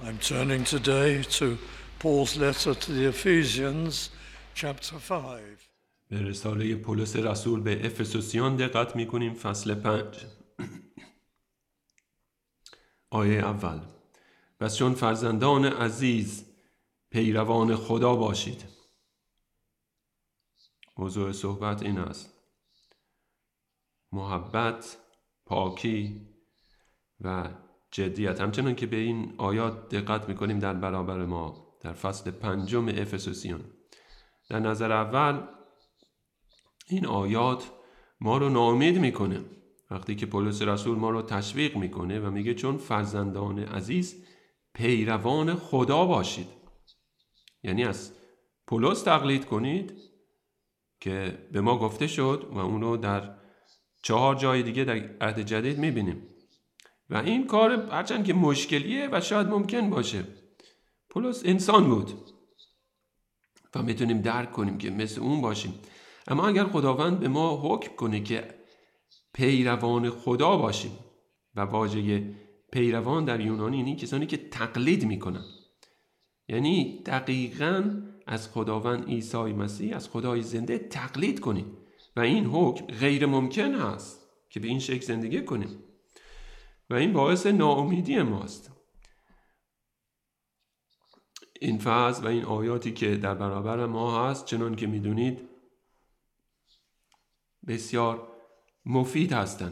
I'm turning today to Paul's letter to the Ephesians, chapter 5. به رساله پولس رسول به افسوسیان دقت می‌کنیم فصل 5. آیه اول: پس چون فرزندان عزیز پیروان خدا باشید. موضوع صحبت این است: محبت، پاکی و جدیت. همچنان که به این آیات دقت می‌کنیم در برابر ما در فصل 5 افسوسیان. در نظر اول این آیات ما رو ناامید میکنه وقتی که پولس رسول ما رو تشویق میکنه و میگه چون فرزندان عزیز پیروان خدا باشید. یعنی از پولس تقلید کنید که به ما گفته شد و اون رو در 4 جای دیگه در عهد جدید میبینیم و این کار هرچند که مشکلیه و شاید ممکن باشه. پولس انسان بود و میتونیم درک کنیم که مثل اون باشیم، اما اگر خداوند به ما حکم کنه که پیروان خدا باشیم و واژه پیروان در یونانی اینی کسانی که تقلید میکنن، یعنی دقیقاً از خداوند عیسی مسیح، از خدای زنده تقلید کنیم و این حکم غیر ممکن هست که به این شکل زندگی کنیم و این باعث ناامیدی ماست. این فصل و این آیاتی که در برابر ما هست چنان که میدونید بسیار مفید هستند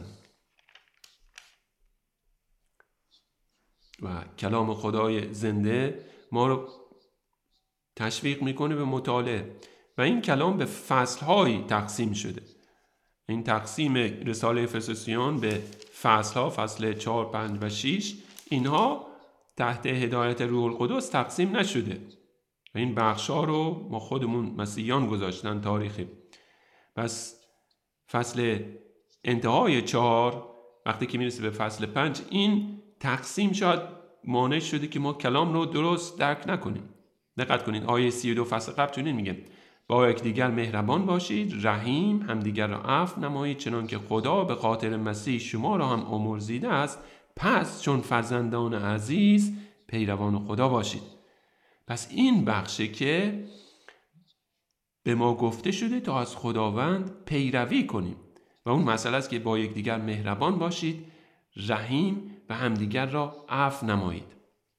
و کلام خدای زنده ما رو تشویق میکنه به مطالعه و این کلام به فصل‌هایی تقسیم شده. این تقسیم رساله افسوسیان به فصل‌ها، فصل 4، 5 و 6، اینها تحت هدایت روح القدس تقسیم نشده و این بخش‌ها رو ما خودمون مسیحیان گذاشتن تاریخی. پس فصل انتهای 4 وقتی که میرسه به فصل 5 این تقسیم شاید مانع شده که ما کلام رو درست درک نکنیم. دقت کنید آیه 32 فصل قبل چنین میگه: با یکدیگر مهربان باشید، رحیم، همدیگر را عفو نمایید چنان که خدا به خاطر مسیح شما را هم آمرزیده است. پس چون فرزندان عزیز پیروان خدا باشید. پس این بخشه که به ما گفته شده تا از خداوند پیروی کنیم و اون مسئله است که با یکدیگر مهربان باشید، رحیم و همدیگر را عفو نمایید.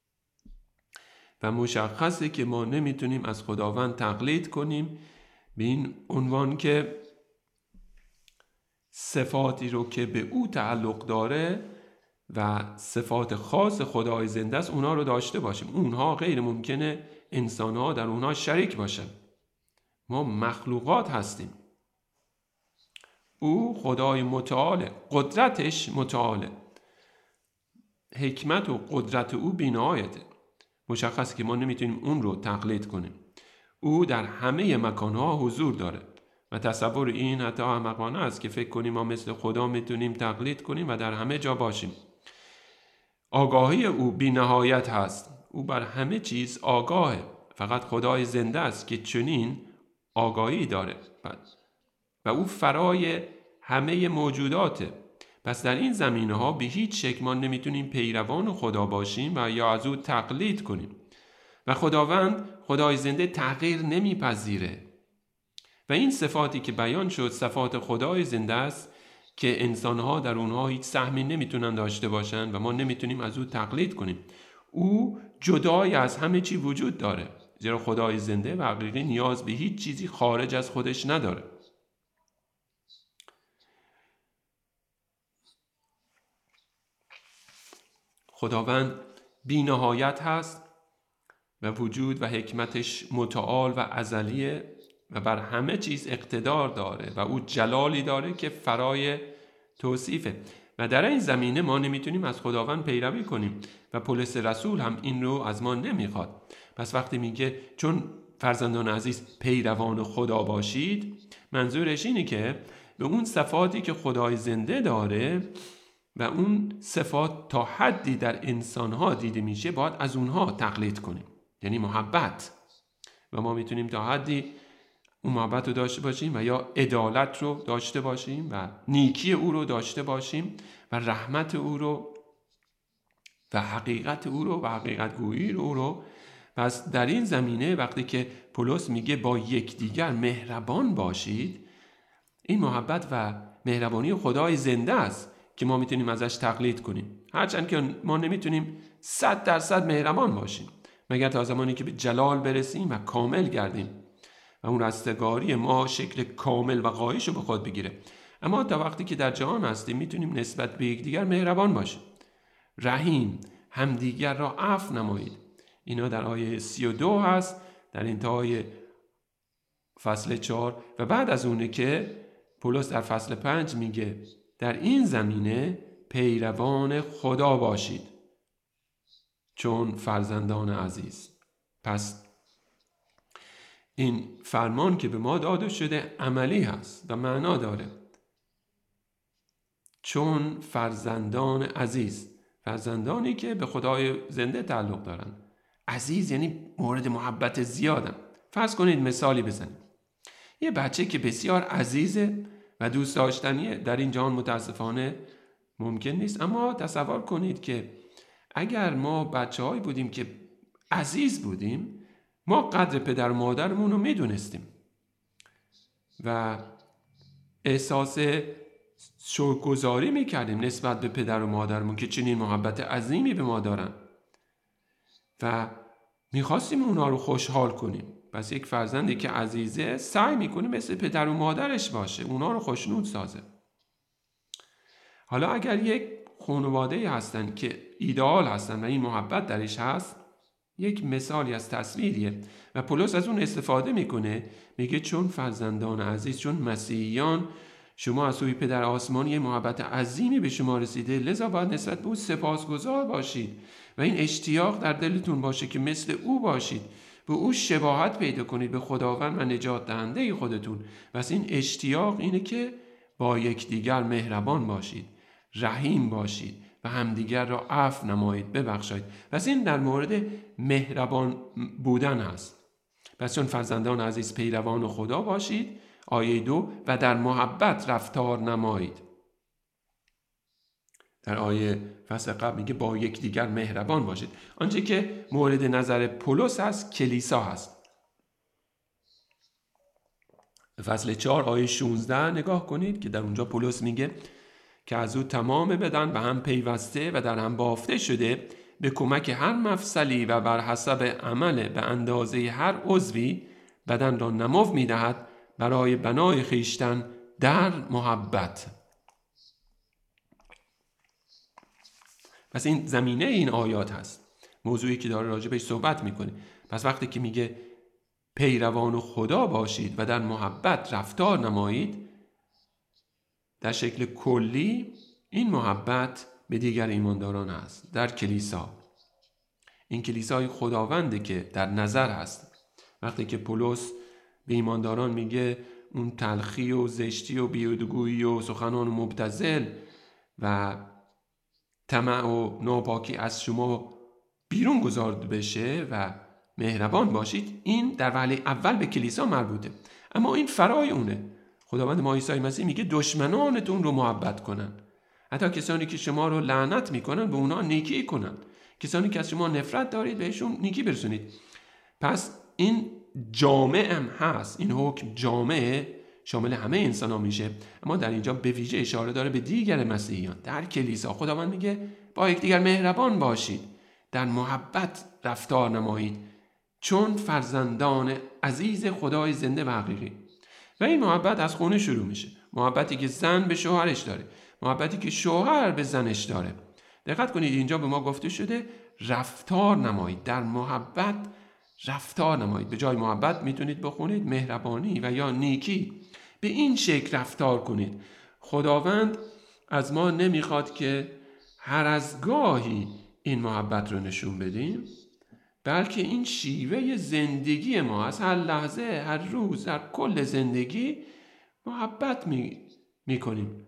و مشخصه که ما نمیتونیم از خداوند تقلید کنیم به این عنوان که صفاتی رو که به او تعلق داره و صفات خاص خدای زنده است اونا رو داشته باشیم. اونها غیر ممکنه انسانها در اونها شریک باشن. ما مخلوقات هستیم. او خدای متعاله، قدرتش متعاله، حکمت و قدرت او بی‌نهایته. مشخصه که ما نمیتونیم اون رو تقلید کنیم. او در همه مکانها حضور داره و تصور این حتی احمقانه است که فکر کنیم ما مثل خدا میتونیم تقلید کنیم و در همه جا باشیم. آگاهی او بی‌نهایت هست. او بر همه چیز آگاهه. فقط خدای زنده است که چنین آگاهی داره و او فرای همه موجوداته. پس در این زمینه ها به هیچ شکل ما نمیتونیم پیروان خدا باشیم و یا از او تقلید کنیم و خداوند خدای زنده تغییر نمیپذیره و این صفاتی که بیان شد صفات خدای زنده است که انسانها در اونها هیچ سهمی نمیتونن داشته باشن و ما نمیتونیم از او تقلید کنیم. او جدای از همه چی وجود داره، زیرا خدای زنده و حقیقی نیاز به هیچ چیزی خارج از خودش نداره. خداوند بی نهایت هست و وجود و حکمتش متعال و ازلیه و بر همه چیز اقتدار داره و او جلالی داره که فرای توصیفه و در این زمینه ما نمیتونیم از خداوند پیروی کنیم و پولس رسول هم این رو از ما نمیخواد. پس وقتی میگه چون فرزندان عزیز پیروان خدا باشید، منظورش اینه که به اون صفاتی که خدای زنده داره و اون صفات تا حدی در انسانها دیده میشه باید از اونها تقلید کنیم، یعنی محبت، و ما میتونیم تا حدی اون محبت رو داشته باشیم و یا عدالت رو داشته باشیم و نیکی او رو داشته باشیم و رحمت او رو و حقیقت او رو و حقیقت گویی او رو. پس در این زمینه وقتی که پولس میگه با یکدیگر مهربان باشید، این محبت و مهربانی خدای زنده است که ما میتونیم ازش تقلید کنیم، هرچند که ما نمیتونیم 100% مهربان باشیم مگر تا زمانی که به جلال برسیم و کامل گردیم و اون رستگاری ما شکل کامل و غایش رو به خود بگیره. اما تا وقتی که در جهان هستیم میتونیم نسبت به یکدیگر مهربان باشیم. رحیم، همدیگر را عفو نمایید. اینا در آیه 32 هست در انتهای فصل 4 و بعد از اونه که پولس در فصل 5 میگه در این زمینه پیروان خدا باشید چون فرزندان عزیز. پس این فرمان که به ما داده شده عملی هست و معنا داره. چون فرزندان عزیز، فرزندانی که به خدای زنده تعلق دارن. عزیز یعنی مورد محبت زیادن. فرض کنید مثالی بزنید. یه بچه که بسیار عزیزه و دوست داشتنیه در این جهان متاسفانه ممکن نیست، اما تصور کنید که اگر ما بچه‌هایی بودیم که عزیز بودیم، ما قدر پدر و مادرمون رو میدونستیم و احساس شکرگزاری میکردیم نسبت به پدر و مادرمون که چنین محبت عظیمی به ما دارن و میخواستیم اونا رو خوشحال کنیم. پس یک فرزندی که عزیزه سعی میکنه مثل پدر و مادرش باشه، اونا رو خوشنود سازه. حالا اگر یک خانواده هستن که ایدئال هستن و این محبت درش هست، یک مثالی از تصویریه و پولس از اون استفاده میکنه، میگه چون فرزندان عزیز، چون مسیحیان شما از سوی پدر آسمانی محبت عظیمی به شما رسیده، لذا باید نسبت به او سپاسگزار باشید و این اشتیاق در دلتون باشه که مثل او باشید، به او شباهت پیدا کنید، به خداوند و نجات دهنده خودتون. پس این اشتیاق اینه که با یکدیگر مهربان باشید، رحیم باشید و همدیگر را عفو نمایید، ببخشید. پس این در مورد مهربان بودن هست. پس چون فرزندان عزیز پیروان خدا باشید، آیه 2، و در محبت رفتار نمایید. در آیه فصل قبل میگه با یکدیگر مهربان باشید. آنچه که مورد نظر پولس هست کلیسا هست. فصل 4 آیه 16 نگاه کنید که در اونجا پولس میگه که از او تمام بدن به هم پیوسته و در هم بافته شده، به کمک هر مفصلی و بر حسب عمل به اندازه هر عضوی بدن را نمو میدهد برای بنای خویشتن در محبت. پس این زمینه این آیات هست، موضوعی که داره راجع بهش صحبت میکنه. پس وقتی که میگه پیروان خدا باشید و در محبت رفتار نمایید، در شکل کلی این محبت به دیگر ایمانداران هست. در کلیسا، این کلیسای خداونده که در نظر هست. وقتی که پولس به ایمانداران میگه اون تلخی و زشتی و بیهودگویی و سخنان مبتذل و طمع و ناپاکی از شما بیرون گذارده بشه و مهربان باشید، این در وهله اول به کلیسا مربوطه. اما این فرای اونه. خداوند ما عیسی مسیح میگه دشمنانتون رو محبت کنن، حتی کسانی که شما رو لعنت میکنن به اونا نیکی کنن، کسانی که از شما نفرت دارید بهشون نیکی برسونید. پس این جامع هم هست، این حکم جامع شامل همه انسان ها میشه، اما در اینجا به ویژه اشاره داره به دیگر مسیحیان در کلیسا. خداوند میگه با یکدیگر مهربان باشید، در محبت رفتار نمایید چون فرزندان عزیز خدای زنده و حقیقی. و این محبت از خونه شروع میشه، محبتی که زن به شوهرش داره، محبتی که شوهر به زنش داره. دقت کنید اینجا به ما گفته شده رفتار نمایید، در محبت رفتار نمایید. به جای محبت میتونید بخونید مهربانی و یا نیکی. به این شکل رفتار کنید. خداوند از ما نمیخواد که هر از گاهی این محبت رو نشون بدیم، بلکه این شیوه زندگی ما از هر لحظه، هر روز، در کل زندگی محبت میکنیم.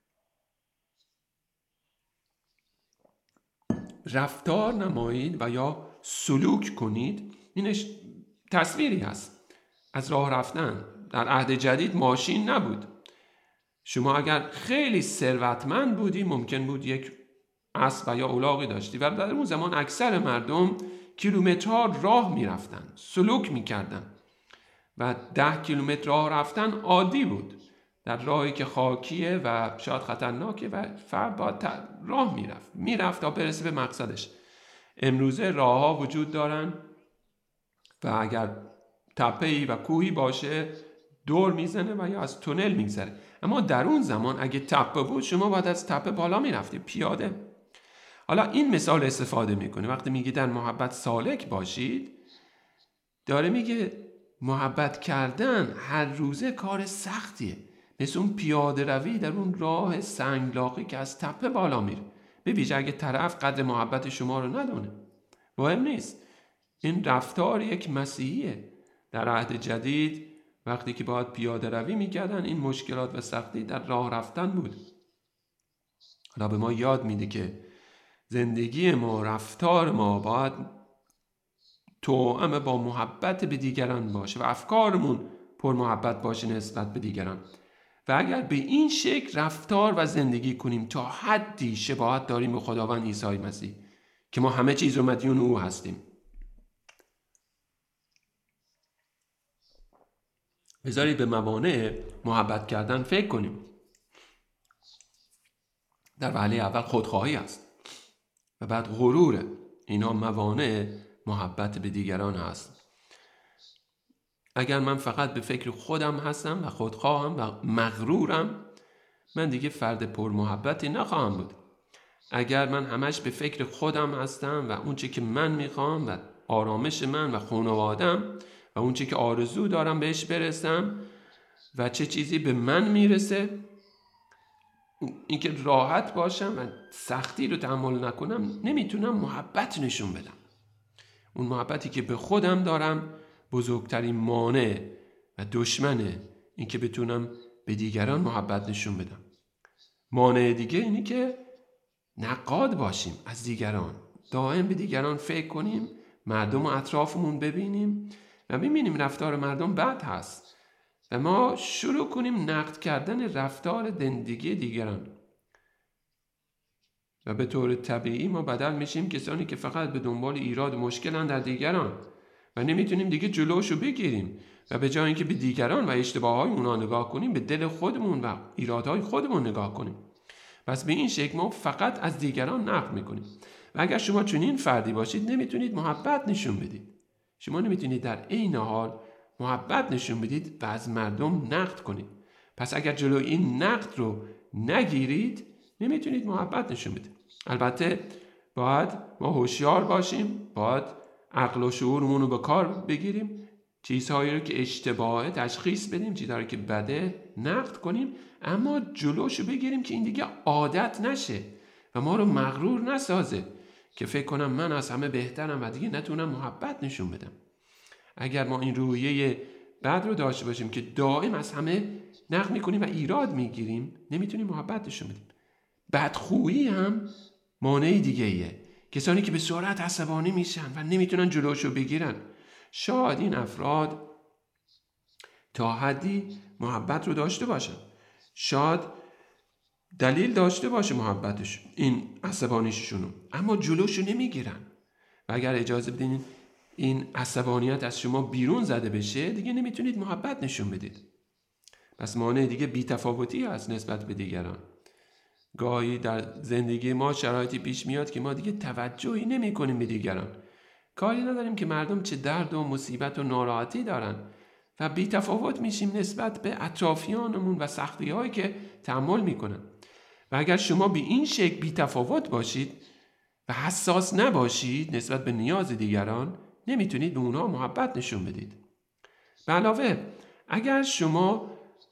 رفتار نمایید و یا سلوک کنید. اینش تصویری هست از راه رفتن. در عهد جدید ماشین نبود. شما اگر خیلی ثروتمند بودی ممکن بود یک اسب و یا الاغی داشتی و در اون زمان اکثر مردم کیلومترها راه میرفتن، سلوک میکردن و 10 کیلومتر راه رفتن عادی بود در راهی که خاکیه و شاید خطرناکه و فرد باید راه میرفت تا برسه به مقصدش. امروزه راه ها وجود دارن و اگر تپه‌ای و کوهی باشه دور میزنه و یا از تونل میگذره. اما در اون زمان اگه تپه بود شما باید از تپه بالا میرفتی پیاده. حالا این مثال استفاده میکنه وقتی میگه در محبت سالک باشید، داره میگه محبت کردن هر روزه کار سختیه، مثل اون پیاده روی در اون راه سنگلاقی که از تپه بالا میره. به ویژه اگه طرف قدر محبت شما رو ندونه. مهم نیست، این رفتار یک مسیحیه. در عهد جدید وقتی که باید پیاده روی میکردن این مشکلات و سختی در راه رفتن بود. حالا به ما یاد میده که زندگی ما، رفتار ما باید توأم با محبت به دیگران باشه و افکارمون پر محبت باشه نسبت به دیگران. و اگر به این شکل رفتار و زندگی کنیم تا حدی شباهت داریم به خداوند عیسی مسیح که ما همه چیز رو مدیون او هستیم. بذارید به موانع محبت کردن فکر کنیم. در وهله اول خودخواهی است و بعد غروره. اینا موانع محبت به دیگران هست. اگر من فقط به فکر خودم هستم و خودخواهم و مغرورم، من دیگه فرد پر محبتی نخواهم بود. اگر من همش به فکر خودم هستم و اون چی که من میخوام و آرامش من و خانوادم و اون چی که آرزو دارم بهش برسم و چه چیزی به من میرسه، اینکه راحت باشم و سختی رو تحمل نکنم، نمیتونم محبت نشون بدم. اون محبتی که به خودم دارم بزرگترین مانع و دشمنه این که بتونم به دیگران محبت نشون بدم. مانع دیگه اینی که نقاد باشیم از دیگران، دائم به دیگران فکر کنیم، مردم و اطرافمون ببینیم و ببینیم رفتار مردم بد هست و ما شروع کنیم نقد کردن رفتار زندگی دیگران و به طور طبیعی ما بدل میشیم کسانی که فقط به دنبال ایراد و مشکلن در دیگران و نمیتونیم دیگه جلوشو بگیریم و به جای اینکه به دیگران و اشتباههای اونا نگاه کنیم به دل خودمون و ایرادهای خودمون نگاه کنیم. پس به این شکل ما فقط از دیگران نقد میکنیم و اگر شما چنین فردی باشید نمیتونید محبت نشون بدید. شما نمیتونید در عین حال محبت نشون بدید و از مردم نقد کنید. پس اگر جلوی این نقد رو نگیرید نمیتونید محبت نشون بدید. البته باید ما هوشیار باشیم، باید عقل و شعورمون رو به کار بگیریم، چیزهایی رو که اشتباهه تشخیص بدیم، چیزهایی که بده نقد کنیم، اما جلوشو بگیریم که این دیگه عادت نشه و ما رو مغرور نسازه که فکر کنم من از همه بهترم و دیگه نتونم محبت نشون بدم. اگر ما این روحیه بد رو داشته باشیم که دائم از همه نقد میکنیم و ایراد میگیریم، نمیتونیم محبت نشون بدیم. بدخویی هم مانع دیگه ایه. کسانی که به سرعت عصبانی میشن و نمیتونن جلوشو بگیرن، شاید این افراد تا حدی محبت رو داشته باشن، شاید دلیل داشته باشه محبتش این عصبانیشونو، اما جلوشو نمیگیرن و اگر اجازه بدین این عصبانیت از شما بیرون زده بشه دیگه نمیتونید محبت نشون بدید. پس مانع دیگه بی‌تفاوتی هست نسبت به دیگران. گاهی در زندگی ما شرایطی پیش میاد که ما دیگه توجهی نمی کنیم به دیگران، کاری نداریم که مردم چه درد و مصیبت و ناراحتی دارن و بی‌تفاوت میشیم نسبت به اطرافیانمون و سختی هایی که تحمل میکنن. و اگر شما به این شکل بی‌تفاوت باشید و حساس نباشید نسبت به نیاز دیگران، نمیتونید به اونها محبت نشون بدید. به علاوه اگر شما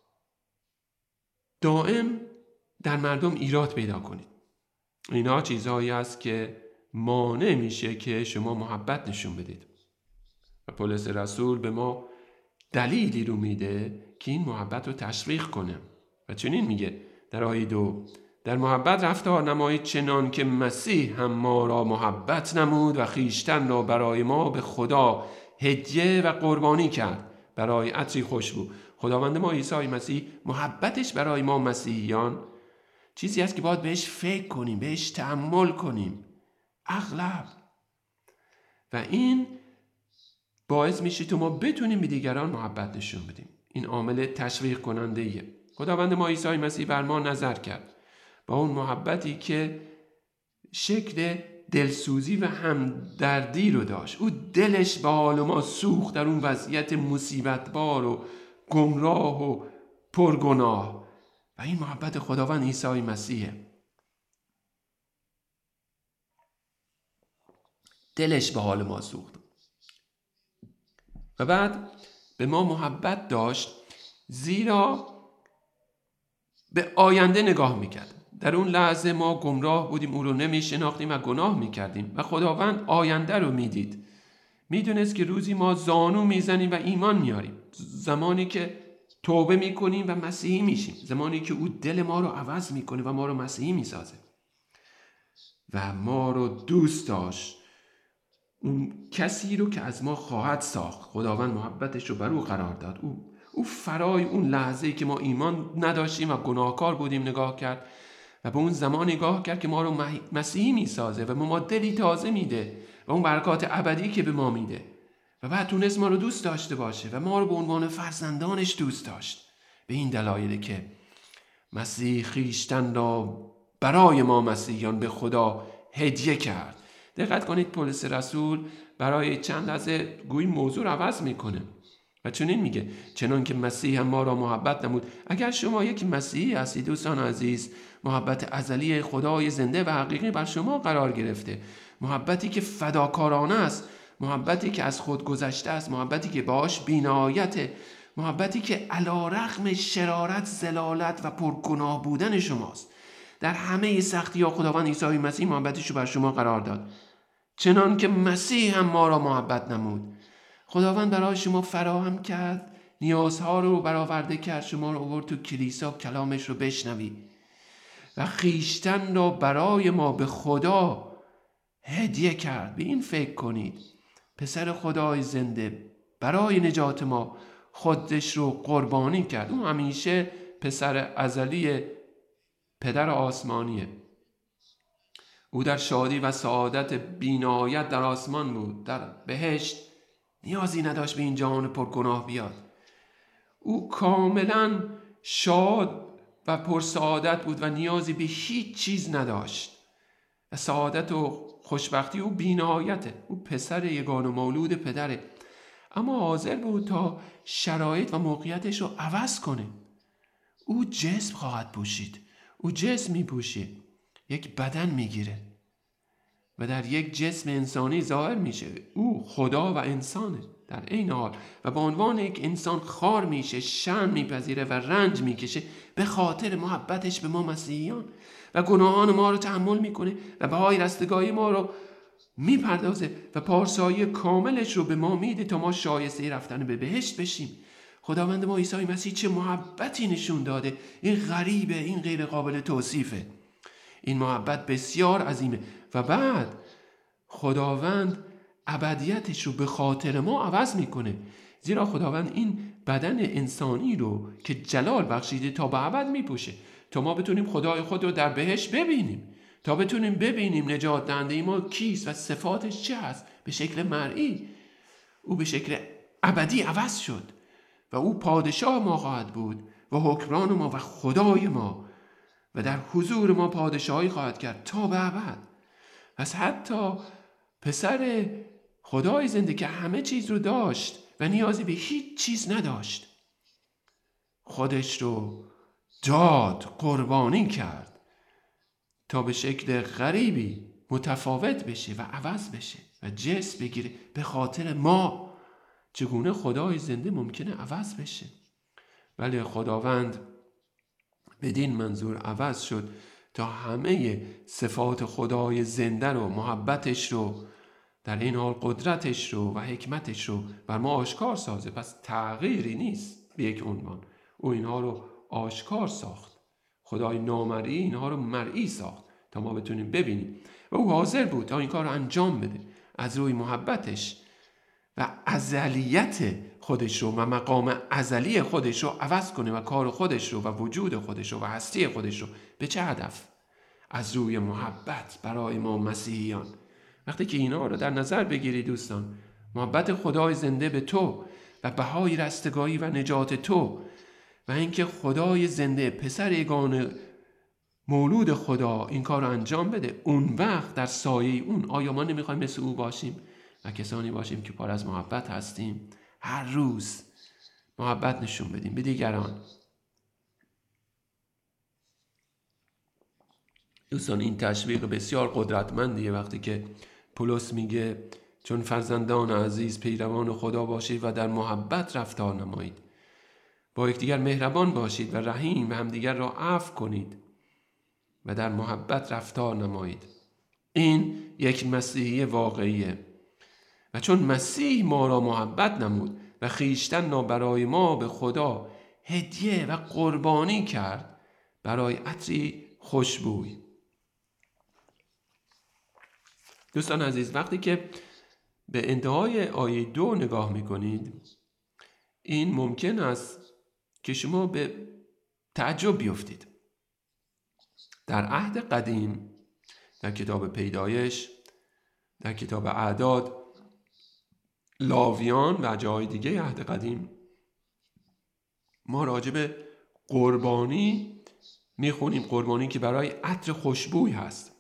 دائم در مردم ایراد پیدا کنید، اینا چیزهایی است که مانع میشه که شما محبت نشون بدید. و پولس رسول به ما دلیلی رو میده که این محبت رو تشویق کنه و چنین میگه در آیه 2: در محبت رفتار نمایید چنان که مسیح هم ما را محبت نمود و خویشتن را برای ما به خدا هدیه و قربانی کرد برای عطری خوشبو. خداوند ما عیسی مسیح محبتش برای ما مسیحیان چیزی هست که باید بهش فکر کنیم، بهش تأمل کنیم اغلب، و این باعث میشه تو ما بتونیم به دیگران محبت نشون بدیم. این عامل تشویق کننده ایه. خداوند ما عیسی مسیح بر ما نظر کرد با اون محبتی که شکل دلسوزی و همدردی رو داشت. او دلش به حال ما سوخت در اون وضعیت مصیبتبار و گمراه و پرگناه، و این محبت خداوند عیسی مسیحه. دلش به حال ما سوخت و بعد به ما محبت داشت، زیرا به آینده نگاه میکرد. در اون لحظه ما گمراه بودیم، او رو نمیشناختیم و گناه میکردیم و خداوند آینده رو میدید. میدونست که روزی ما زانو میزنیم و ایمان میاریم، زمانی که توبه میکنیم و مسیحی میشیم، زمانی که او دل ما رو عوض میکنه و ما رو مسیحی میسازه و ما رو دوست داشت، اون کسی رو که از ما خواهد ساخت. خداوند محبتش رو بر او قرار داد. او فرای اون لحظه‌ای که ما ایمان نداشتیم و گناهکار بودیم نگاه کرد و به اون زمان نگاه کرد که ما رو مسیحی میسازه و ما دلی تازه میده و اون برکات ابدی که به ما میده، و بعد تونست ما رو دوست داشته باشه و ما رو به عنوان فرزندانش دوست داشت. به این دلایل که مسیح خویشتن را برای ما مسیحیان به خدا هدیه کرد. دقت کنید پولس رسول برای چند لحظه گویی موضوع رو عوض میکنه و چنین میگه چنان که مسیح هم ما را محبت نمود. اگر شما یک مسیحی هستید دوستان عزیز، محبت ازلی خدای زنده و حقیقی بر شما قرار گرفته، محبتی که فداکارانه است، محبتی که از خود گذشته است، محبتی که باهاش بی‌نهایته، محبتی که علی رغم شرارت، ضلالت و پرگناه بودن شماست، در همه سختی ها خداوند عیسی مسیح محبتش رو بر شما قرار داد. چنان که مسیح هم ما را محبت نمود. خداوند برای شما فراهم کرد، نیازها رو برآورده کرد، شما رو آورد تو کلیسا کلامش رو بشنوی و خویشتن را برای ما به خدا هدیه کرد. به این فکر کنید، پسر خدای زنده برای نجات ما خودش رو قربانی کرد. اون همیشه پسر ازلی پدر آسمانیه. او در شادی و سعادت بی‌نهایت در آسمان بود، در بهشت، نیازی نداشت به این جهان پرگناه بیاد. او کاملا شاد و پرسعادت بود و نیازی به هیچ چیز نداشت و سعادت و خوشبختی او بی‌نهایته. او پسر یگانه مولود پدره، اما حاضر بود تا شرایط و موقعیتش رو عوض کنه. او جسم خواهد پوشید، او جسم میپوشه، یک بدن میگیره و در یک جسم انسانی ظاهر میشه. او خدا و انسانه در عین حال و به عنوان یک انسان خار میشه، شرم میپذیره و رنج میکشه به خاطر محبتش به ما مسیحیان و گناهان ما رو تحمل میکنه و بهای رستگاری ما رو میپردازه و پارسایی کاملش رو به ما میده تا ما شایسته رفتن به بهشت بشیم. خداوند ما عیسی مسیح چه محبتی نشون داده! این غریبه، این غیر قابل توصیفه. این محبت بسیار عظیمه و بعد خداوند ابدیتش رو به خاطر ما عوض میکنه، زیرا خداوند این بدن انسانی رو که جلال بخشیده تا به ابد میپوشه تا ما بتونیم خدای خود رو در بهشت ببینیم، تا بتونیم ببینیم نجات دهنده ما کیست و صفاتش چه هست به شکل مرئی. او به شکل ابدی عوض شد و او پادشاه ما خواهد بود و حکمران ما و خدای ما و در حضور ما پادشاهی خواهد کرد تا به ابد. پس حتی پسر خدای زنده که همه چیز رو داشت و نیازی به هیچ چیز نداشت، خودش رو داد، قربانی کرد تا به شکل غریبی متفاوت بشه و عوض بشه و جسم بگیره به خاطر ما. چگونه خدای زنده ممکنه عوض بشه؟ ولی خداوند بدین منظور عوض شد تا همه صفات خدای زنده رو، محبتش رو، در این حال قدرتش رو و حکمتش رو بر ما آشکار سازه. پس تغییری نیست به یک عنوان. او اینها رو آشکار ساخت. خدای نامرئی اینها رو مرئی ساخت تا ما بتونیم ببینیم و او حاضر بود تا این کار رو انجام بده از روی محبتش و ازلیت خودش رو و مقام ازلی خودش رو عوض کنه و کار خودش رو و وجود خودش رو و هستی خودش رو. به چه هدف؟ از روی محبت برای ما مسیحیان. وقتی که اینا رو در نظر بگیری دوستان، محبت خدای زنده به تو و بهای رستگاری و نجات تو و اینکه خدای زنده پسر یگانه مولود خدا این کار رو انجام بده، اون وقت در سایه اون آیا ما نمیخوایم مثل او باشیم و کسانی باشیم که پر از محبت هستیم؟ هر روز محبت نشون بدیم به دیگران. دوستان این تشویق بسیار قدرتمندیه وقتی که پولس میگه چون فرزندان عزیز پیروان خدا باشید و در محبت رفتار نمایید، با یکدیگر مهربان باشید و رحیم و همدیگر را عفو کنید و در محبت رفتار نمایید. این یک مسیحی واقعیه و چون مسیح ما را محبت نمود و خویشتن را برای ما به خدا هدیه و قربانی کرد برای عطری خوشبوی. دوستان عزیز، وقتی که به انتهای آیه 2 نگاه میکنید، این ممکن است که شما به تعجب بیفتید. در عهد قدیم، در کتاب پیدایش، در کتاب اعداد، لاویان و جای دیگه عهد قدیم، ما راجع به قربانی میخونیم، قربانی که برای عطر خوشبوی هست.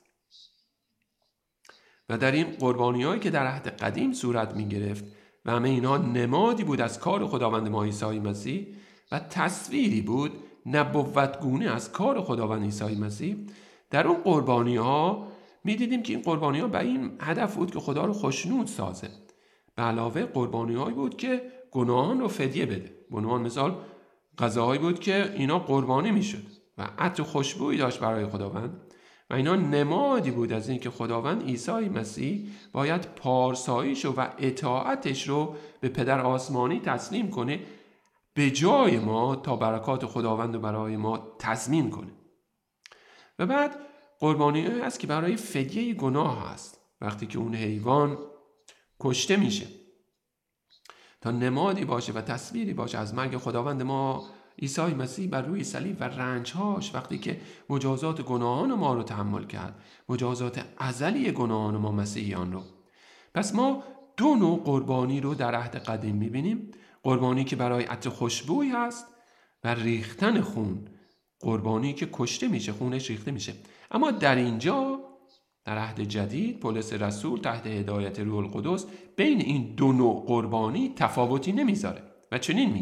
و در این قربانی هایی که در عهد قدیم صورت میگرفت و همه اینها نمادی بود از کار خداوند ما عیسی مسیح و تصویری بود نبوتگونه از کار خداوند عیسی مسیح، در اون قربانی ها می دیدیم که این قربانی ها به این هدف بود که خدا رو خوشنود سازه. به علاوه قربانی هایی بود که گناهان رو فدیه بده. به عنوان مثال غذاهایی بود که اینا قربانی می شد و عطر خوشبویی داشت برای خداوند و اینا نمادی بود از این که خداوند عیسی مسیح باید پارساییش و اطاعتش رو به پدر آسمانی تسلیم کنه به جای ما تا برکات خداوند رو برای ما تضمین کنه. و بعد قربانی هست که برای فدیه گناه هست، وقتی که اون حیوان کشته میشه تا نمادی باشه و تصویری باشه از مرگ خداوند ما عیسی مسیح بر روی صلیب و رنجهاش، وقتی که مجازات گناهان ما رو تحمل کرد، مجازات ازلی گناهان ما مسیحیان رو. پس ما دو نوع قربانی رو در عهد قدیم میبینیم، قربانی که برای عطر خوشبوی هست و ریختن خون، قربانی که کشته میشه، خونش ریخته میشه. اما در اینجا در عهد جدید پولس رسول تحت هدایت روح القدس بین این دو نوع قربانی تفاوتی نمیذاره و چنین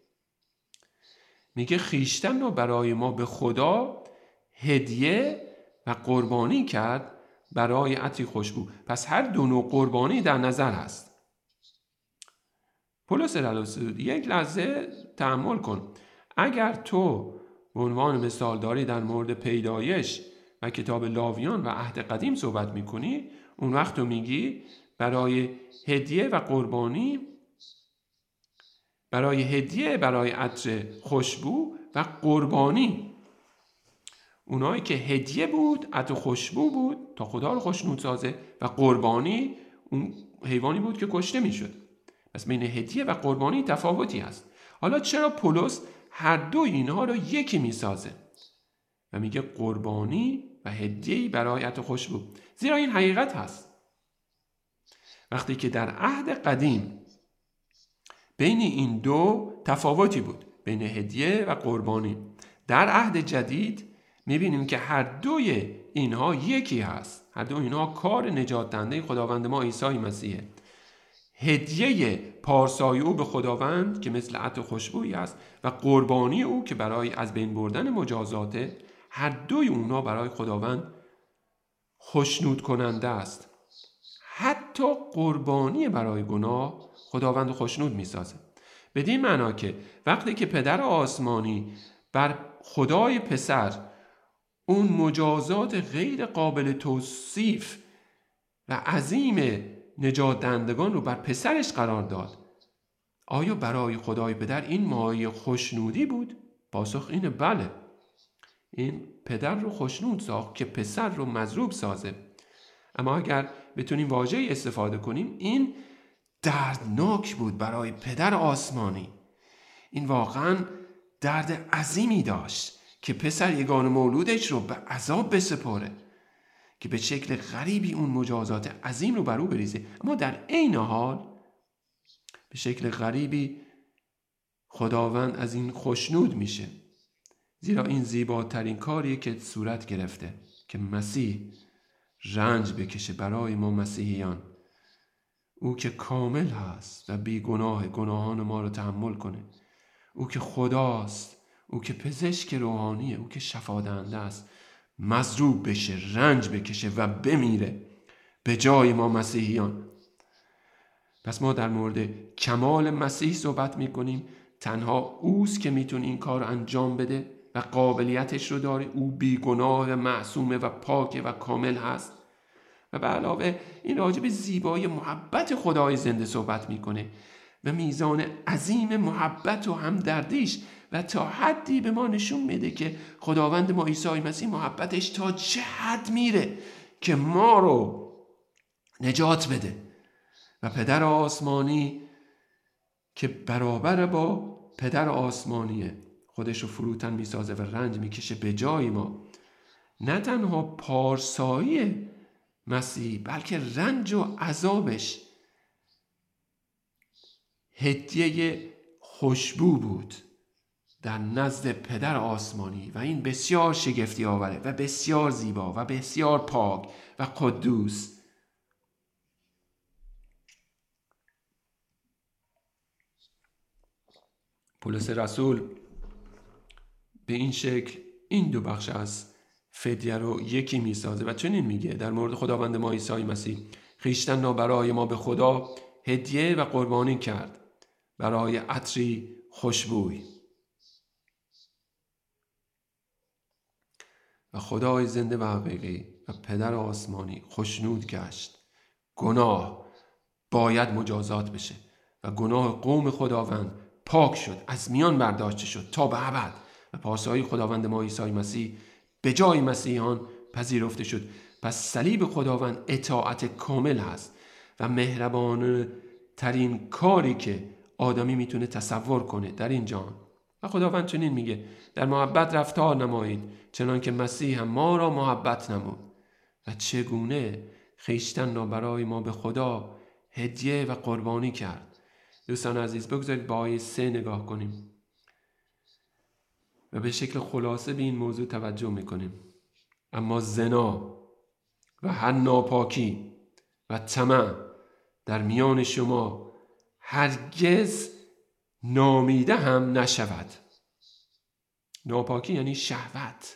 میگه خویشتن رو برای ما به خدا هدیه و قربانی کرد برای عطری خوشبو. پس هر دو نوع قربانی در نظر هست. پولس رسول یک لحظه تأمل کن. اگر تو به عنوان مثال داری در مورد پیدایش و کتاب لاویان و عهد قدیم صحبت میکنی، اون وقت تو میگی برای هدیه و قربانی، برای هدیه برای عطر خوشبو و قربانی. اونایی که هدیه بود، عطر خوشبو بود تا خدا رو خوشنود سازه و قربانی اون حیوانی بود که کشته میشد. پس بین هدیه و قربانی تفاوتی هست. حالا چرا پولس هر دو اینها رو یکی میسازه و میگه قربانی و هدیه‌ای برای عطر خوشبو؟ زیرا این حقیقت هست. وقتی که در عهد قدیم بین این دو تفاوتی بود، بین هدیه و قربانی، در عهد جدید میبینیم که هر دوی اینها یکی هست. هر دو اینها کار نجات دهنده خداوند ما عیسی مسیحه. هدیه پارسای او به خداوند که مثل عطر خوشبویی است و قربانی او که برای از بین بردن مجازاته، هر دوی اونها برای خداوند خوشنود کننده است. حتی قربانی برای گناه خداوند خوشنود میسازه. بدین معنا که وقتی که پدر آسمانی بر خدای پسر اون مجازات غیر قابل توصیف و عظیم نجات دهندگان رو بر پسرش قرار داد، آیا برای خدای پدر این مایه خوشنودی بود؟ پاسخ اینه بله. این پدر رو خوشنود ساخت که پسر رو مضروب سازه. اما اگر بتونیم واژه‌ای استفاده کنیم، این دردناک بود برای پدر آسمانی. این واقعا درد عظیمی داشت که پسر یگانه مولودش رو به عذاب بسپاره، که به شکل غریبی اون مجازات عظیم رو بر او بریزه. اما در عین حال به شکل غریبی خداوند از این خوشنود میشه، زیرا این زیباترین کاریه که صورت گرفته که مسیح رنج بکشه برای ما مسیحیان. او که کامل هست و بی گناه گناهان ما رو تحمل کنه. او که خداست، او که پزشک روحانیه، او که شفادهنده است، مضروب بشه، رنج بکشه و بمیره به جای ما مسیحیان. پس ما در مورد کمال مسیح صحبت میکنیم. تنها اوست که میتونه این کار انجام بده و قابلیتش رو داره. او بیگناه، معصومه و پاکه و کامل هست. و به علاوه این راجع به زیبایی محبت خدای زنده صحبت میکنه و میزان عظیم محبت و همدردیش، و تا حدی به ما نشون میده که خداوند ما عیسی مسیح محبتش تا چه حد میره که ما رو نجات بده. و پدر آسمانی که برابر با پدر آسمانیه، خودش رو فروتن میسازه و رنج میکشه به جای ما. نه تنها پارسایی مسیح، بلکه رنج و عذابش هدیه خوشبو بود در نزد پدر آسمانی، و این بسیار شگفتی آوره و بسیار زیبا و بسیار پاک و قدوس. پولس رسول به این شکل این دو بخش از فدیه رو یکی میسازه و چنین میگه در مورد خداوند ما عیسی مسیح: خویشتن را برای ما به خدا هدیه و قربانی کرد، برای عطری خوشبوی. و خدای زنده و حقیقی و پدر آسمانی خوشنود گشت. گناه باید مجازات بشه و گناه قوم خداوند پاک شد، از میان برداشته شد تا به ابد، و پارسایی خداوند ما عیسی مسیح به جای مسیحیان پذیرفته شد. پس صلیب خداوند اطاعت کامل هست و مهربانه ترین کاری که آدمی میتونه تصور کنه در این جهان. و خداوند چنین میگه: در محبت رفتار نمایید چنان که مسیح هم ما را محبت نمود و چگونه خویشتن را برای ما به خدا هدیه و قربانی کرد. دوستان عزیز، بگذارید با آیه 3 نگاه کنیم و به شکل خلاصه به این موضوع توجه میکنیم. اما زنا و هر ناپاکی و طمع در میان شما هرگز نامیده هم نشود. ناپاکی یعنی شهوت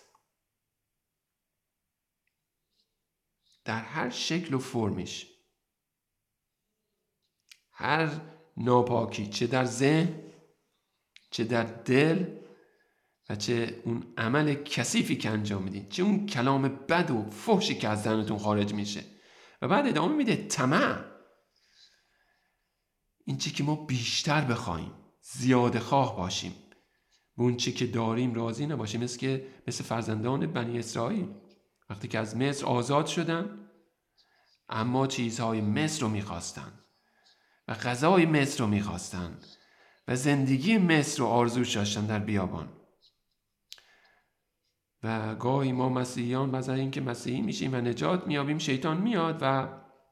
در هر شکل و فرمش. هر ناپاکی، چه در ذهن، چه در دل، و چه اون عمل کثیفی که انجام میدین، چه اون کلام بد و فحشی که از دهنتون خارج میشه. و بعد ادامه میده طمع، این چی که ما بیشتر بخوایم، زیاده خواه باشیم، به اون چی که داریم راضی نباشیم، مثل فرزندان بنی اسرائیل وقتی که از مصر آزاد شدن اما چیزهای مصر رو میخواستن و غذای مصر رو میخواستن و زندگی مصر رو آرزوش داشتن در بیابان. و گاهی ما مسیحیان بعد این که مسیحی میشیم و نجات میابیم، شیطان میاد و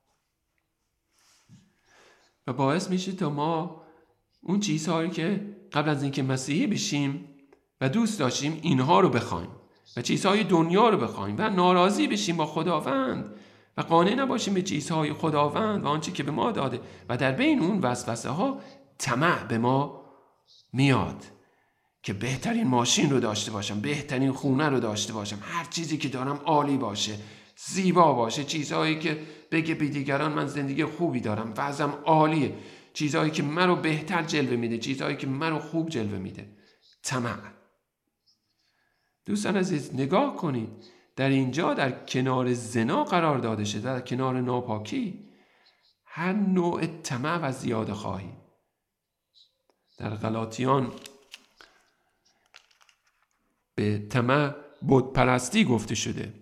باعث میشه تا ما اون چیزهایی که قبل از اینکه مسیحی بشیم و دوست داشتیم اینها رو بخوایم و چیزهای دنیا رو بخوایم و ناراضی بشیم با خداوند و قانع نباشیم به چیزهای خداوند و آنچه که به ما داده. و در بین اون وسوسه ها طمع به ما میاد که بهترین ماشین رو داشته باشم، بهترین خونه رو داشته باشم، هر چیزی که دارم عالی باشه، زیبا باشه، چیزهایی که بگه به دیگران من زندگی خوبی دارم، وضعم عالیه، چیزهایی که من رو بهتر جلوه میده، چیزهایی که من رو خوب جلوه میده. طمع. دوستان عزیز، نگاه کنید، در اینجا در کنار زنا قرار داده شده، در کنار ناپاکی، هر نوع طمع و زیاده خواهی. در غلاطیان به طمع بت پرستی گفته شده.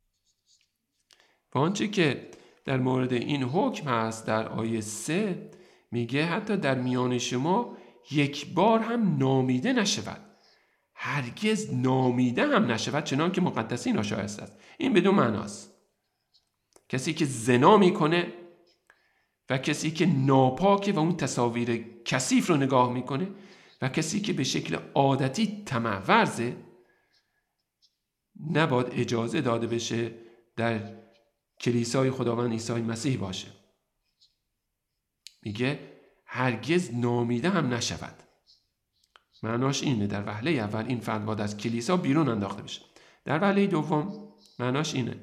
و آنچه که در مورد این حکم هست در آیه 3 میگه حتی در میان شما یک بار هم نامیده نشود، هرگز نامیده هم نشود، چنان که مقدسین را شایسته است. این بدون معناست. کسی که زنا میکنه و کسی که ناپاکه و اون تصاویر کثیف رو نگاه میکنه و کسی که به شکل عادتی طمع ورزه نباید اجازه داده بشه در کلیسای خداوند عیسی مسیح باشه. میگه هرگز نامیده هم نشود. معناش اینه در وهله اول این فرد باید از کلیسا بیرون انداخته بشه. در وهله دوم معناش اینه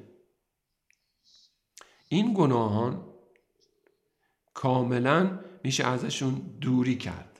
این گناهان کاملا میشه ازشون دوری کرد.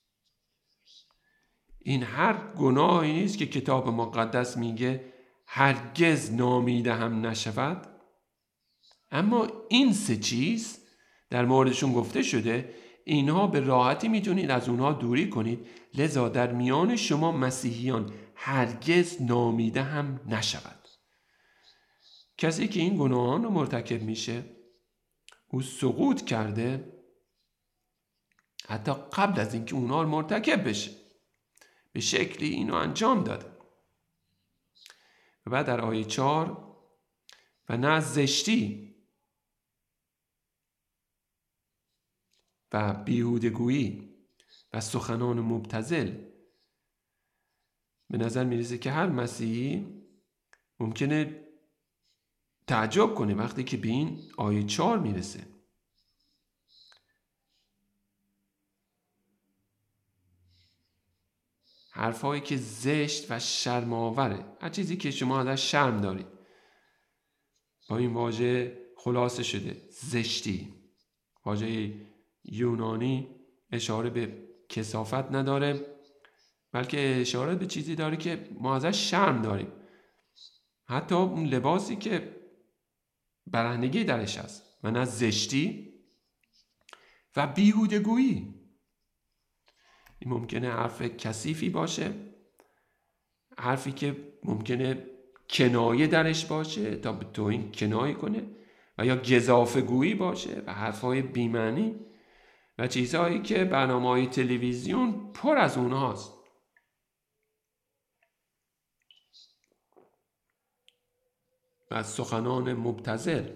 این هر گناهی نیست که کتاب مقدس میگه هرگز نامیده هم نشود، اما این سه چیز در موردشون گفته شده، اینها به راحتی میتونید از اونها دوری کنید، لذا در میان شما مسیحیان هرگز نامیده هم نشود. کسی که این گناهان رو مرتکب میشه او سقوط کرده حتی قبل از اینکه اونها رو مرتکب بشه، به شکلی اینو انجام داده. و بعد در آیه 4 و نه زشتی و بیهودگویی و سخنان مبتذل. به نظر میرسه که هر مسیحی ممکنه تعجب کنه وقتی که به این آیه 4 میرسه. حرفایی که زشت و شرم‌آوره، هر چیزی که شما ازش شرم دارید، با این واژه خلاصه شده. زشتی، واژه یونانی اشاره به کثافت نداره، بلکه اشاره به چیزی داره که ما ازش شرم داریم. حتی اون لباسی که برهنگی درش هست. و نه زشتی و بیهودگویی. این ممکنه حرف کثیفی باشه، حرفی که ممکنه کنایه درش باشه تا به توهین کنایه کنه، و یا گزافه‌گویی باشه و حرفای بی‌معنی و چیزهایی که برنامه‌های تلویزیون پر از اونهاست. و سخنان مبتذل.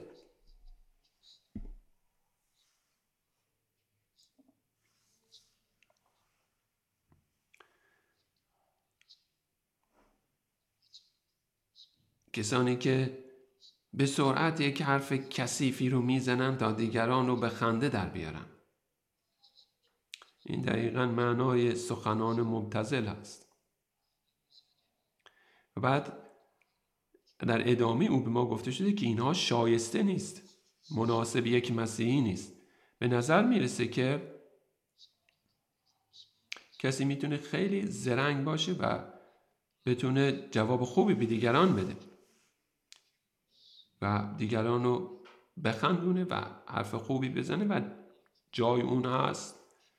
کسانی که به سرعت یک حرف کثیفی رو میزنن تا دیگران رو به خنده در بیارن. این دقیقاً معنای سخنان مبتذل هست. و بعد در ادامه او به ما گفته شده که اینها شایسته نیست، مناسب یک مسیحی نیست. به نظر میرسه که کسی میتونه خیلی زرنگ باشه و بتونه جواب خوبی به دیگران بده و دیگران رو بخندونه و حرف خوبی بزنه و جای اون هست،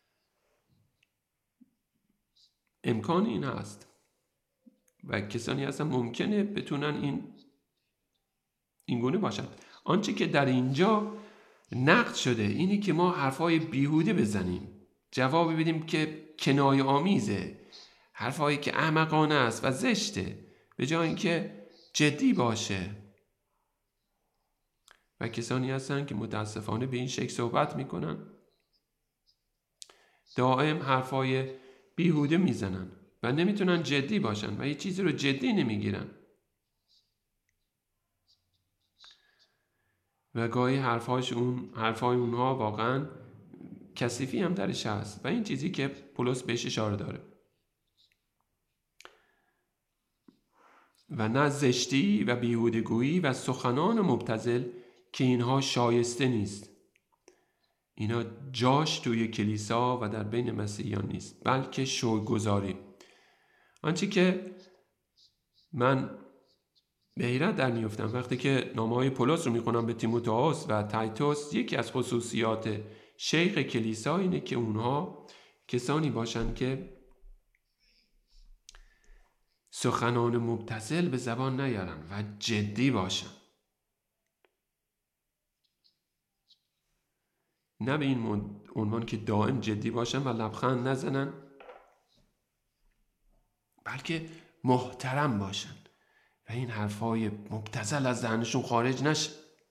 امکان این هست و کسانی هستن ممکنه بتونن این گونه باشن. آنچه که در اینجا نقد شده اینی که ما حرفای بیهوده بزنیم، جوابی بدیم که کنایه آمیزه، حرفایی که احمقانه است و زشته، به جای اینکه جدی باشه. و کسانی هستن که متاسفانه به این شکل صحبت میکنن، دائم حرفای بیهوده میزنن و نمیتونن جدی باشن و هیچ چیزی رو جدی نمیگیرن و گاهی حرفای اونها واقعا کثیفی هم درش هست و این چیزی که پولس بهش اشاره داره. و نه زشتی و بیهودگویی و سخنان مبتذل که اینها شایسته نیست. اینا جاش توی کلیسا و در بین مسیحیان نیست، بلکه شوگذاری. آنچه که من به حیرت در میفتم وقتی که نامه‌های پولس رو میخونم به تیموتائوس و تایتوس، یکی از خصوصیات شیخ کلیسا اینه که اونها کسانی باشن که سخنان مبتذل به زبان نیارن و جدی باشن. نه به این عنوان که دائم جدی باشن و لبخند نزنن، بلکه محترم باشن و این حرفای مبتذل از ذهنشون خارج نشه.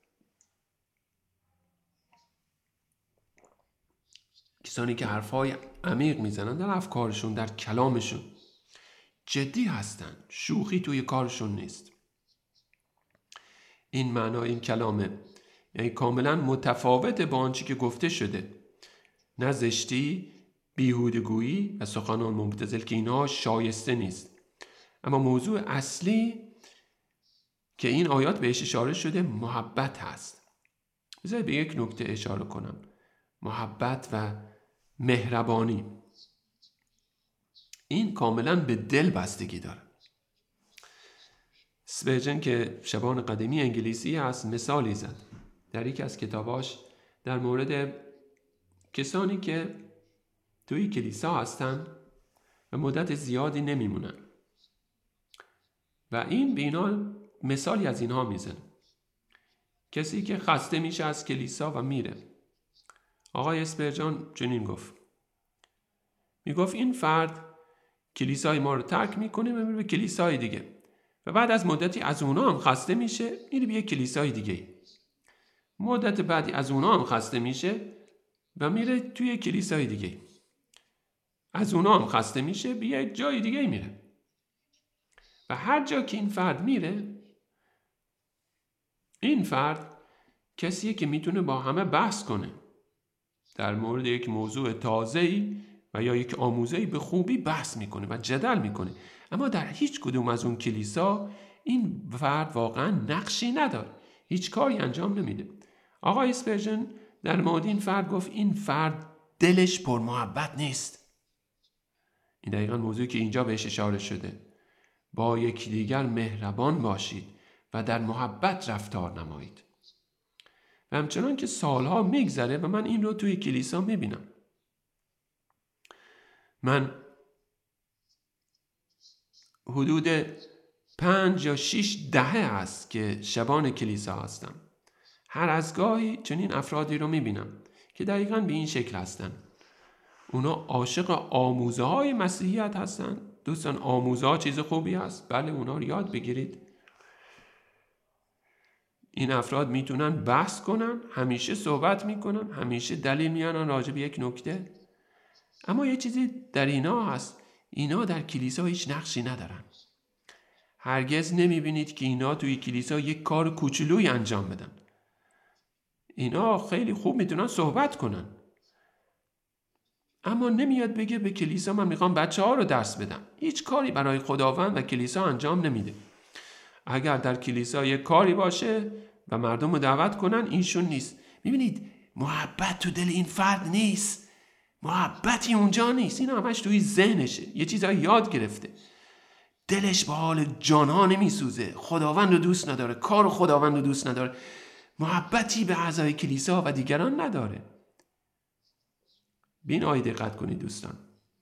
کسانی که حرفای عمیق میزنن در افکارشون، در کلامشون، جدی هستن، شوخی توی کارشون نیست. این معنای این کلامه، یعنی کاملا متفاوت با آنچه که گفته شده. نه زشتی، بیهودگویی و سخنان مبتذل که اینها شایسته نیست. اما موضوع اصلی که این آیات بهش اشاره شده محبت هست. بذارید به یک نکته اشاره کنم. محبت و مهربانی این کاملا به دل بستگی داره. اسپرجن که شبان قدیمی انگلیسی هست مثالی زد در یکی از کتاباش در مورد کسانی که توی کلیسا هستن و مدت زیادی نمیمونن و این به اینا مثالی از اینها میزنه. کسی که خسته میشه از کلیسا و میره. آقای اسپرجن چنین گفت، میگفت این فرد کلیسای ما رو ترک میکنه و میره به کلیسای دیگه و بعد از مدتی از اونا هم خسته میشه، میره به یک کلیسای دیگه. مدت بعدی از اونا هم خسته میشه و میره توی کلیسای دیگه. از اونا هم خسته میشه، به یک جای دیگه میره. و هر جا که این فرد میره، این فرد کسیه که میتونه با همه بحث کنه در مورد یک موضوع تازه‌ای و یا یک آموزه‌ای به خوبی بحث میکنه و جدل میکنه. اما در هیچ کدوم از اون کلیسا این فرد واقعا نقشی نداره، هیچ کاری انجام نمیده. آقای اسپرجن در مورد این فرد گفت این فرد دلش پر محبت نیست. این دقیقا موضوعی که اینجا بهش اشاره شده. با یکدیگر مهربان باشید و در محبت رفتار نمایید. و همچنان که سالها میگذره و من این رو توی کلیسا میبینم. من حدود 5 یا 6 دهه است که شبان کلیسا هستم. هر از گاهی چنین افرادی رو میبینم که دقیقاً به این شکل هستن. اونا عاشق آموزه های مسیحیت هستن. دوستان آموزه ها چیز خوبی هست، بله اونا رو یاد بگیرید. این افراد میتونن بحث کنن، همیشه صحبت میکنن، همیشه دلیل میارن راجع به یک نکته. اما یه چیزی در اینا هست، اینا در کلیسا هیچ نقشی ندارن. هرگز نمیبینید که اینا توی کلیسا یک کار کوچولویی انجام بدن. اینا خیلی خوب میتونن صحبت کنن، اما نمیاد بگه به کلیسا من میخوام بچه‌ها رو درس بدم. هیچ کاری برای خداوند و کلیسا انجام نمیده. اگر در کلیسا یک کاری باشه و مردم رو دعوت کنن، ایشون نیست. میبینید محبت تو دل این فرد نیست، محبتی اونجا نیست. این همش توی ذهنشه، یه چیزایی یاد گرفته. دلش به حال جانها نمیسوزه، خداوند رو دوست نداره، کار خداوند رو دوست نداره، محبتی به اعضای کلیسا و دیگران نداره. به این آیه دقت کنید دوستان.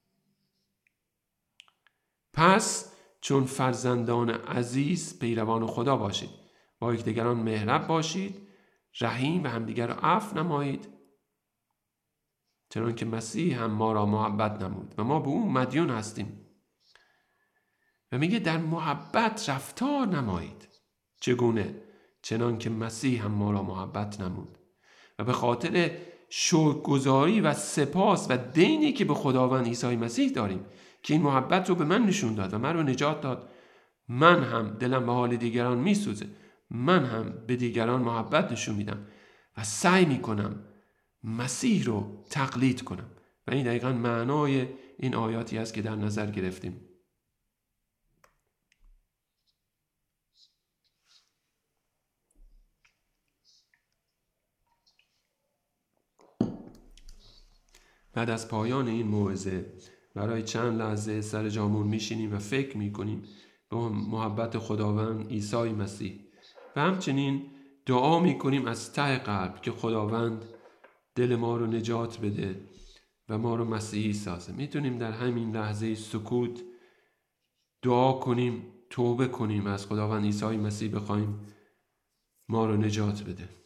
پس چون فرزندان عزیز پیروان خدا باشید، با یکدیگران مهرب باشید، رحیم و همدیگر را عفو نمایید، چنان که مسیح هم ما را محبت نمود و ما به او مدیون هستیم. و میگه در محبت رفتار نمایید. چگونه؟ چنان که مسیح هم ما را محبت نمود. و به خاطر شکرگزاری و سپاس و دینی که به خداوند عیسی مسیح داریم که این محبت رو به من نشون داد و من رو نجات داد، من هم دلم به حال دیگران میسوزه، من هم به دیگران محبت نشون میدم و سعی میکنم مسیح رو تقلید کنم. و این دقیقاً معنای این آیاتی است که در نظر گرفتیم. بعد از پایان این موعظه برای چند لحظه سر جامون میشینیم و فکر میکنیم به محبت خداوند عیسی مسیح و همچنین دعا میکنیم از ته قلب که خداوند دل ما رو نجات بده و ما رو مسیحی سازه. میتونیم در همین لحظه سکوت دعا کنیم، توبه کنیم، از خداوند عیسی مسیح بخوایم ما رو نجات بده.